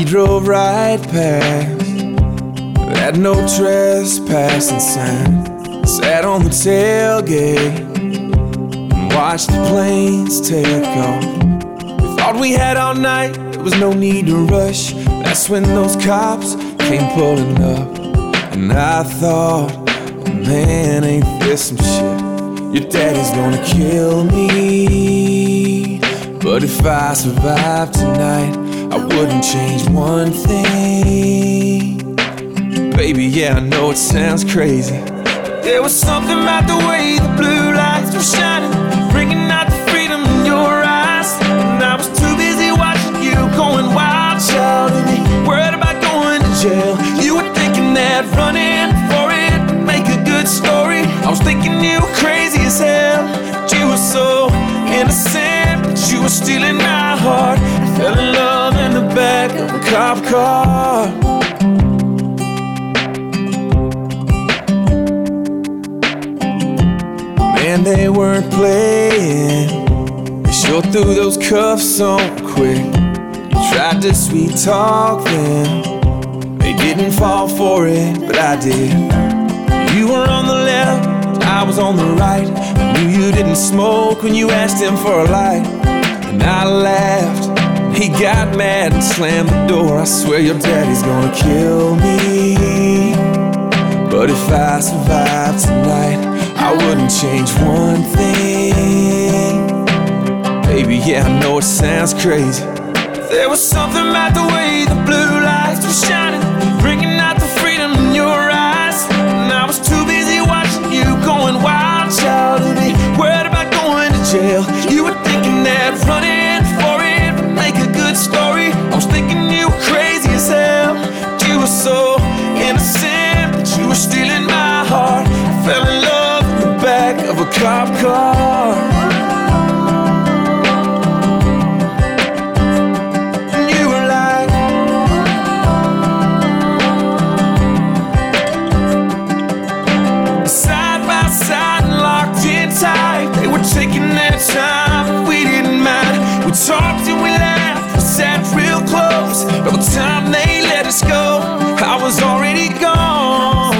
drove right past, had no trespassing sign. Sat on the tailgate and watched the planes take off. We thought we had all night, there was no need to rush. That's when those cops came pulling up, and I thought, oh man, ain't this some shit? Your daddy's gonna kill me. But if I survive tonight, I wouldn't change one thing. Baby, yeah, I know it sounds crazy, but there was something about the way the blue lights were shining, bringing out the freedom in your eyes. And I was too busy watching you going wild, child, and you worried about going to jail. You were thinking that running for it would make a good story. I was thinking you were crazy as hell, but you were so innocent, but you were stealing my heart. I fell in love in the back of a cop car. Man, they weren't playing. They sure threw those cuffs on quick. You tried to sweet talk them, they didn't fall for it, but I did. You were on the left, I was on the right. I knew you didn't smoke when you asked him for a light. And I laughed, he got mad and slammed the door. I swear your daddy's gonna kill me. But if I survive tonight, I wouldn't change one thing. Baby, yeah, I know it sounds crazy, but there was something about the way the blue lights were shining, bringing out the freedom in your eyes. And I was too busy watching you going wild, child, and be worried about going to jail. You were thinking that running for it would make a good story. I was thinking you were crazy as hell, but you were so innocent, but you were stealing my heart. I fell in love in the back of a cop car. And you were like, side by side and locked in tight. They were taking their time, but we didn't mind. We talked and we laughed, we sat real close. By the time they let us go, I was already gone.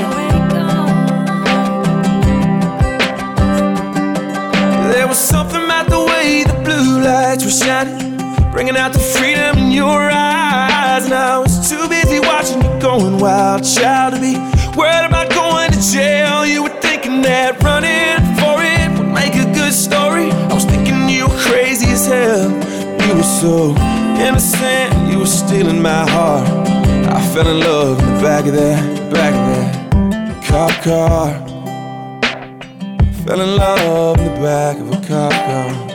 There was something about the way the blue lights were shining, bringing out the freedom in your eyes. And I was too busy watching you going wild, child, to be worried about going to jail. You were thinking that running for it would make a good story. I was thinking you were crazy as hell. You were so innocent, you were stealing my heart. I fell in love in the back of that cop car. Fell in love in the back of a cop car.